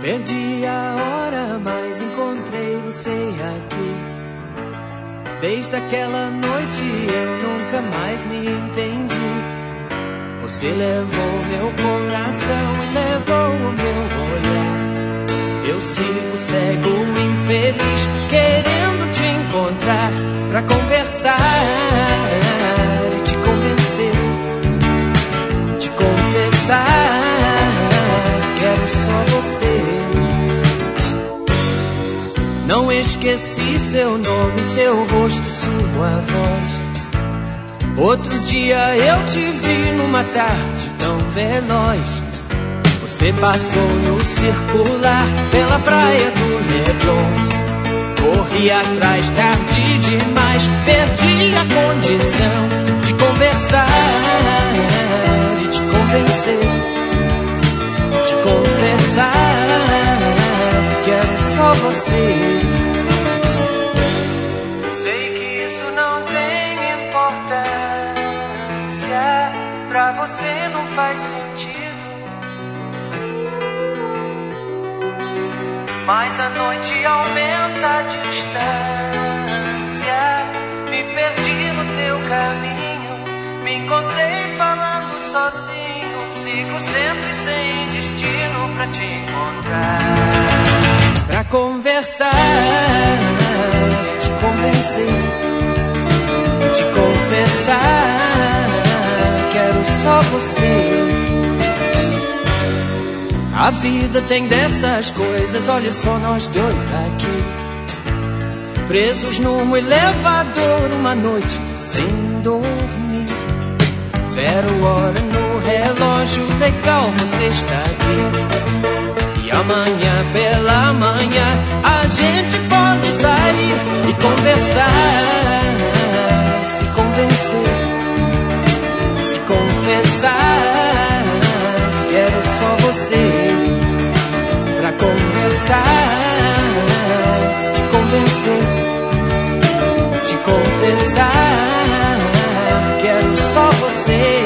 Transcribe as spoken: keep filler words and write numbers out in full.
Perdi a hora, mas encontrei você aqui. Desde aquela noite eu nunca mais me entendi. Você levou meu coração e levou o meu olhar. Eu sigo cego, infeliz, querendo te encontrar pra conversar e te convencer, te confessar. Quero só você. Não esqueci seu nome, seu rosto, sua voz. Outro dia eu te vi numa tarde tão veloz. Você passou no circular pela praia do Leblon. Corri atrás, tarde demais, perdi a condição de conversar e te convencer, te confessar. Quero só você. Sei que isso não tem importância, pra você não faz sentido. Mas a noite aumenta a distância. Me perdi no teu caminho, me encontrei falando sozinho. Sigo sempre sem destino pra te encontrar, pra conversar, te convencer, te confessar. Quero só você. A vida tem dessas coisas, olha só nós dois aqui, presos num elevador uma noite sem dormir. Zero hora no relógio, legal você está aqui. E amanhã pela manhã a gente pode sair e conversar, se convencer, se confessar. Quero só você pra conversar, te convencer, te confessar. Quero só você.